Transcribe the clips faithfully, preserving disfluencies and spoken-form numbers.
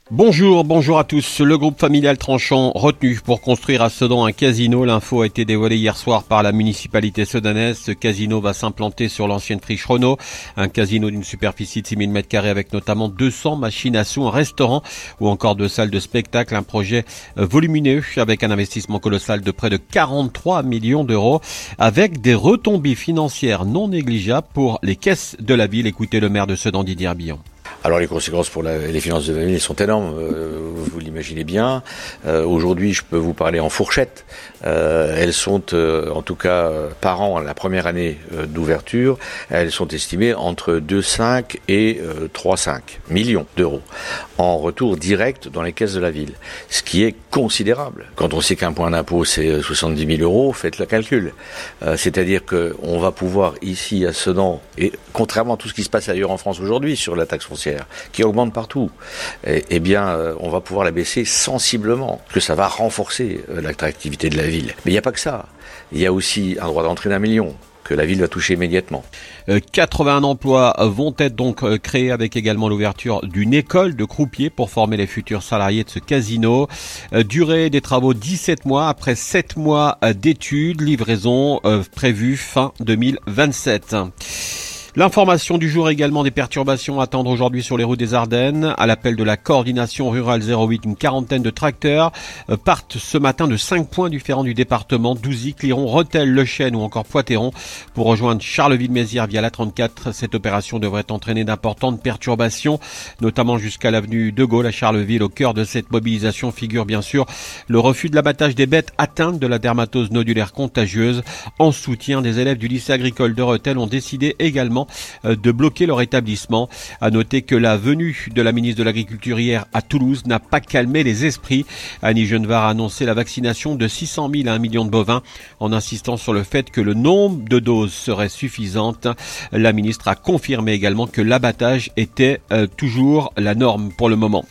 Bonjour, bonjour à tous. Le groupe familial Tranchant retenu pour construire à Sedan un casino. L'info a été dévoilée hier soir par la municipalité sedanaise. Ce casino va s'implanter sur l'ancienne friche Renault. Un casino d'une superficie de six mille mètres carrés avec notamment deux cents machines à sous, un restaurant ou encore deux salles de spectacle. Un projet volumineux avec un investissement colossal de près de quarante-trois millions d'euros avec des retombées financières non négligeables pour les caisses de la ville. Écoutez le maire de Sedan, Didier Arbillon. Alors les conséquences pour la, les finances de la ville sont énormes, euh, vous l'imaginez bien. Euh, aujourd'hui, je peux vous parler en fourchette. Euh, elles sont, euh, en tout cas, euh, par an, la première année euh, d'ouverture, elles sont estimées entre deux virgule cinq et euh, trois virgule cinq millions d'euros en retour direct dans les caisses de la ville, ce qui est considérable. Quand on sait qu'un point d'impôt c'est soixante-dix mille euros, faites le calcul. Euh, c'est-à-dire qu'on va pouvoir ici à Sedan, et contrairement à tout ce qui se passe ailleurs en France aujourd'hui sur la taxe foncière, qui augmente partout, eh, eh bien, euh, on va pouvoir la baisser sensiblement, que ça va renforcer euh, l'attractivité de la ville. Mais il n'y a pas que ça. Il y a aussi un droit d'entrée d'un million que la ville va toucher immédiatement. Euh, quatre-vingts emplois vont être donc euh, créés avec également l'ouverture d'une école de croupiers pour former les futurs salariés de ce casino. Euh, durée des travaux dix-sept mois après sept mois euh, d'études, livraison euh, prévue fin deux mille vingt-sept. L'information du jour également, des perturbations à attendre aujourd'hui sur les routes des Ardennes. À l'appel de la coordination rurale zéro huit, une quarantaine de tracteurs euh, partent ce matin de cinq points différents du département, Douzy, Cliron, Rethel, Le Chêne ou encore Poitéron pour rejoindre Charleville-Mézières via la trente-quatre. Cette opération devrait entraîner d'importantes perturbations, notamment jusqu'à l'avenue de Gaulle à Charleville. Au cœur de cette mobilisation figure bien sûr le refus de l'abattage des bêtes atteintes de la dermatose nodulaire contagieuse. En soutien, des élèves du lycée agricole de Rethel ont décidé également de bloquer leur établissement. À noter que la venue de la ministre de l'Agriculture hier à Toulouse n'a pas calmé les esprits. Annie Genevard a annoncé la vaccination de six cent mille à un million de bovins en insistant sur le fait que le nombre de doses serait suffisante. La ministre a confirmé également que l'abattage était euh, toujours la norme pour le moment.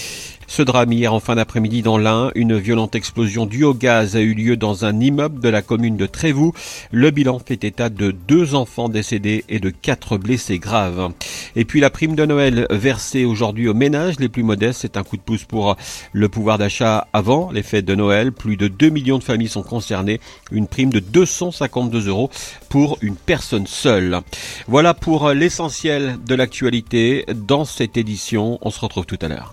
Ce drame hier en fin d'après-midi dans l'Ain, une violente explosion due au gaz a eu lieu dans un immeuble de la commune de Trévoux. Le bilan fait état de deux enfants décédés et de quatre blessés graves. Et puis la prime de Noël versée aujourd'hui aux ménages les plus modestes, c'est un coup de pouce pour le pouvoir d'achat avant les fêtes de Noël. Plus de deux millions de familles sont concernées. Une prime de deux cent cinquante-deux euros pour une personne seule. Voilà pour l'essentiel de l'actualité dans cette édition. On se retrouve tout à l'heure.